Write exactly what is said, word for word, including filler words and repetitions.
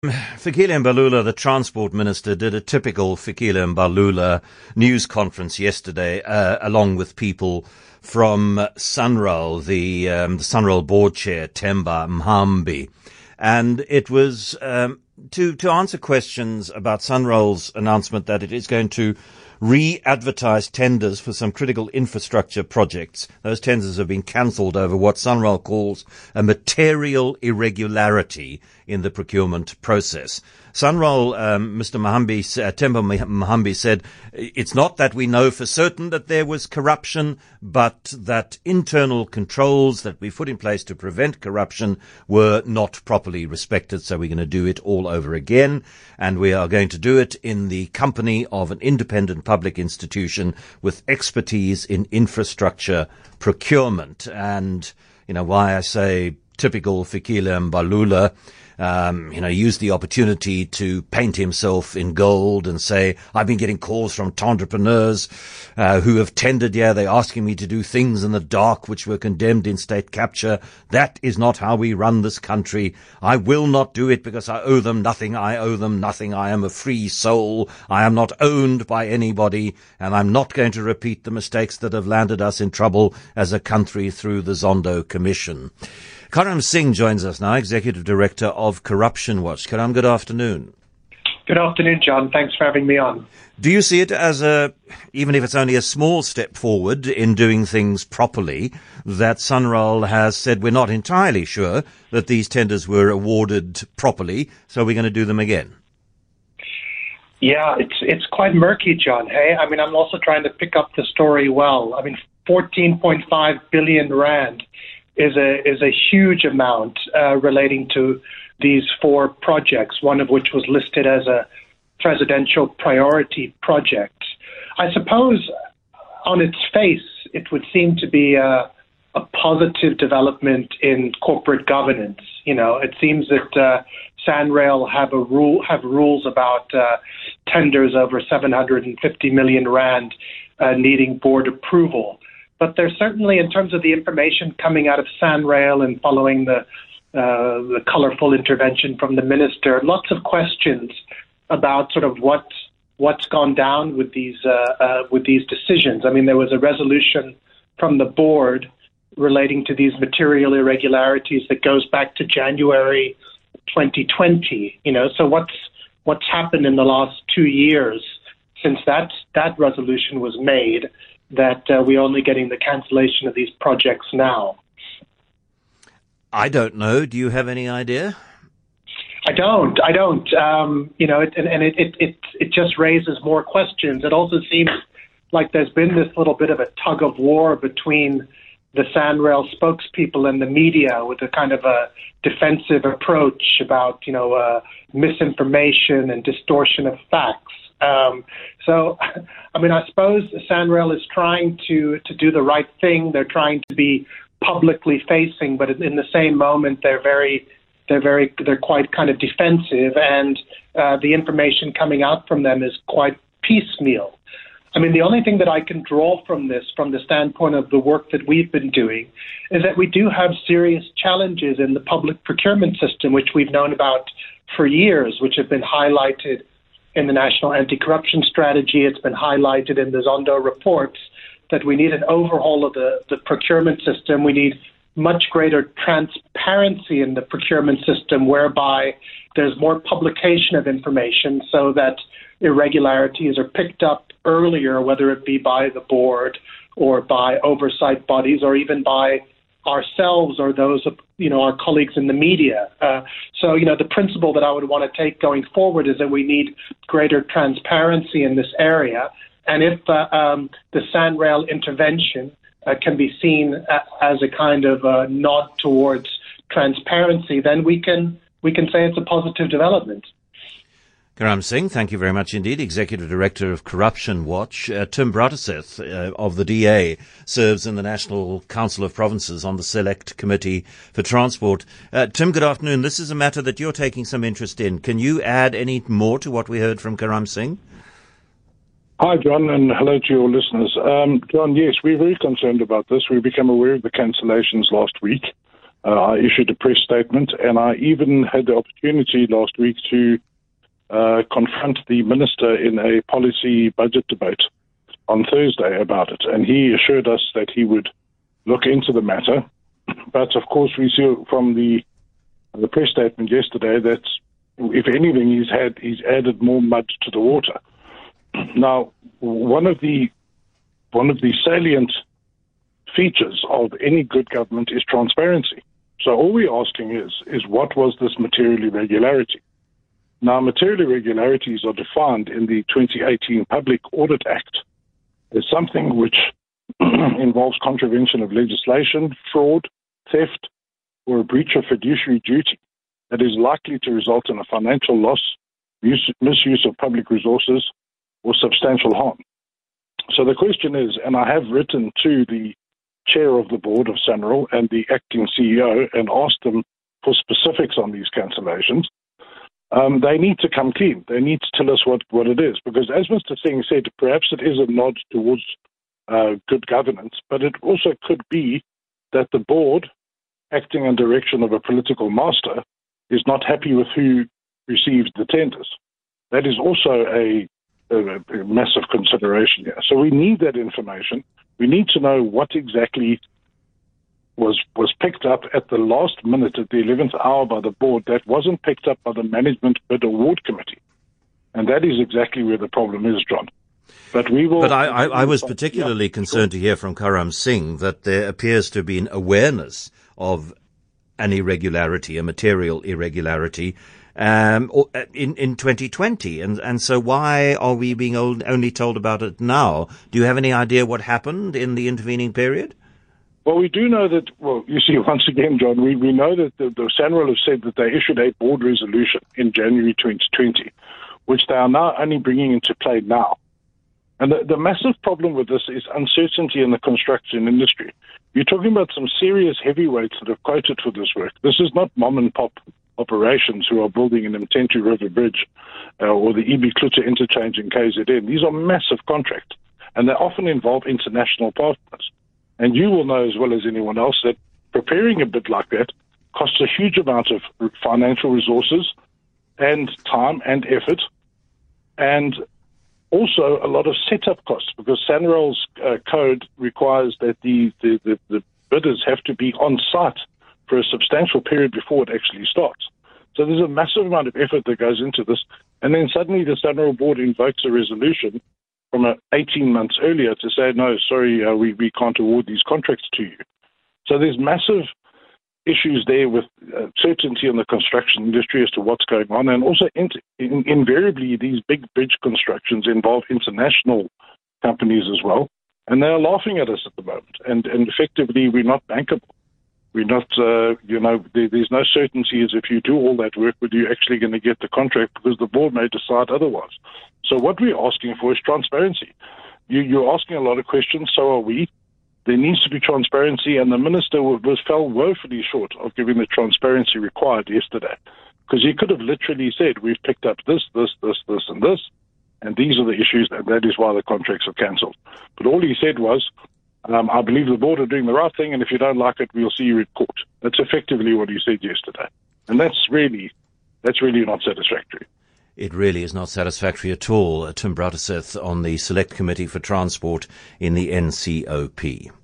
Fikile Mbalula, the Transport Minister, did a typical Fikile Mbalula news conference yesterday, uh, along with people from Sunrail, the, um, the Sunrail board chair, Themba Mhambi. And it was um, to, to answer questions about Sunrail's announcement that it is going to re-advertise tenders for some critical infrastructure projects. Those tenders have been cancelled over what Sunrail calls a material irregularity in the procurement process. Sunrail, um, Mister Mhambi, uh, Themba Mhambi said, it's not that we know for certain that there was corruption, but that internal controls that we put in place to prevent corruption were not properly respected. So we're going to do it all over again. And we are going to do it in the company of an independent public institution with expertise in infrastructure procurement. And, you know, why I say typical Fikile Mbalula, Um, you know, used the opportunity to paint himself in gold and say, I've been getting calls from entrepreneurs uh, who have tendered here. They're asking me to do things in the dark which were condemned in state capture. That is not how we run this country. I will not do it because I owe them nothing. I owe them nothing. I am a free soul. I am not owned by anybody, and I'm not going to repeat the mistakes that have landed us in trouble as a country through the Zondo Commission. Karam Singh joins us now, Executive Director of Corruption Watch. Karam, good afternoon. Good afternoon, John. Thanks for having me on. Do you see it as a, even if it's only a small step forward in doing things properly, that Sunrail has said we're not entirely sure that these tenders were awarded properly, so we're going to do them again? Yeah, it's it's quite murky, John. Hey, I mean, I'm also trying to pick up the story well. I mean, fourteen point five billion rand is a is a huge amount uh, relating to these four projects, one of which was listed as a presidential priority project. I suppose on its face, it would seem to be a, a positive development in corporate governance. You know, it seems that uh, Sunrail have a rule have rules about uh, tenders over seven hundred fifty million rand uh, needing board approval. But there's certainly, in terms of the information coming out of Sunrail and following the uh, the colourful intervention from the minister, lots of questions about sort of what what's gone down with these uh, uh, with these decisions. I mean, there was a resolution from the board relating to these material irregularities that goes back to January twenty twenty. You know, so what's what's happened in the last two years since that that resolution was made, that uh, we're only getting the cancellation of these projects now? I don't know. Do you have any idea? I don't. I don't. Um, you know, it, and, and it, it, it, it just raises more questions. It also seems like there's been this little bit of a tug of war between the Sunrail spokespeople and the media, with a kind of a defensive approach about, you know, uh, misinformation and distortion of facts. Um, so, I mean, I suppose Sunrail is trying to, to do the right thing. They're trying to be publicly facing, but in the same moment, they're very, they're very, they're quite kind of defensive, and uh, the information coming out from them is quite piecemeal. I mean, the only thing that I can draw from this, from the standpoint of the work that we've been doing, is that we do have serious challenges in the public procurement system, which we've known about for years, which have been highlighted in the National Anti-Corruption Strategy. It's been highlighted in the Zondo reports that we need an overhaul of the, the procurement system. We need much greater transparency in the procurement system, whereby there's more publication of information so that irregularities are picked up earlier, whether it be by the board or by oversight bodies or even by ourselves or those of, you know, our colleagues in the media. Uh, so, you know, the principle that I would want to take going forward is that we need greater transparency in this area. And if uh, um, the Sunrail intervention uh, can be seen a- as a kind of uh, nod towards transparency, then we can we can say it's a positive development. Karam Singh, thank you very much indeed. Executive Director of Corruption Watch. Uh, Tim Brattaseth uh, of the D A serves in the National Council of Provinces on the Select Committee for Transport. Uh, Tim, good afternoon. This is a matter that you're taking some interest in. Can you add any more to what we heard from Karam Singh? Hi, John, and hello to your listeners. Um, John, yes, we're very concerned about this. We became aware of the cancellations last week. Uh, I issued a press statement, and I even had the opportunity last week to uh, confront the minister in a policy budget debate on Thursday about it. And he assured us that he would look into the matter. But, of course, we see from the the press statement yesterday that, if anything, he's had he's added more mud to the water. Now, one of the one of the salient features of any good government is transparency. So all we're asking is, is what was this material irregularity? Now, material irregularities are defined in the twenty eighteen Public Audit Act as something which involves contravention of legislation, fraud, theft, or a breach of fiduciary duty that is likely to result in a financial loss, use, misuse of public resources, or substantial harm. So the question is, and I have written to the chair of the board of SANRAL and the acting C E O and asked them for specifics on these cancellations, um, they need to come clean. They need to tell us what, what it is. Because as Mister Singh said, perhaps it is a nod towards uh, good governance, but it also could be that the board, acting under direction of a political master, is not happy with who receives the tenders. That is also a, a, a massive consideration here. So we need that information. We need to know what exactly was was picked up at the last minute, at the eleventh hour by the board, that wasn't picked up by the Management Bid Award Committee. And that is exactly where the problem is, John. But we will. But I, I, I was particularly yeah, concerned sure. to hear from Karam Singh that there appears to be an awareness of an irregularity, a material irregularity, um, in, in twenty twenty. And, and so why are we being only told about it now? Do you have any idea what happened in the intervening period? Well, we do know that, well, you see, once again, John, we, we know that the, the SANRAL have said that they issued a board resolution in January twenty twenty, which they are now only bringing into play now. And the, the massive problem with this is uncertainty in the construction industry. You're talking about some serious heavyweights that have quoted for this work. This is not mom-and-pop operations who are building an Mthentu River Bridge uh, or the Ibi Klute interchange in K Z N. These are massive contracts, and they often involve international partners. And you will know as well as anyone else that preparing a bid like that costs a huge amount of financial resources and time and effort, and also a lot of setup costs, because SANRAL's uh, code requires that the, the, the, the bidders have to be on site for a substantial period before it actually starts. So there's a massive amount of effort that goes into this. And then suddenly the SANRAL board invokes a resolution from uh, eighteen months earlier to say, no, sorry, uh, we, we can't award these contracts to you. So there's massive issues there with uh, certainty in the construction industry as to what's going on. And also, in, in, invariably, these big bridge constructions involve international companies as well. And they're laughing at us at the moment. And, and effectively, we're not bankable. We're not, uh, you know, there, there's no certainty as if you do all that work, whether you're actually going to get the contract, because the board may decide otherwise. So what we're asking for is transparency. You, you're asking a lot of questions, so are we. There needs to be transparency, and the minister was fell woefully short of giving the transparency required yesterday, because he could have literally said, we've picked up this, this, this, this, and this, and these are the issues, and that is why the contracts are cancelled. But all he said was, um, I believe the board are doing the right thing, and if you don't like it, we'll see you in court. That's effectively what he said yesterday. And that's really, that's really not satisfactory. It really is not satisfactory at all. Tim Broughton on the Select Committee for Transport in the N C O P.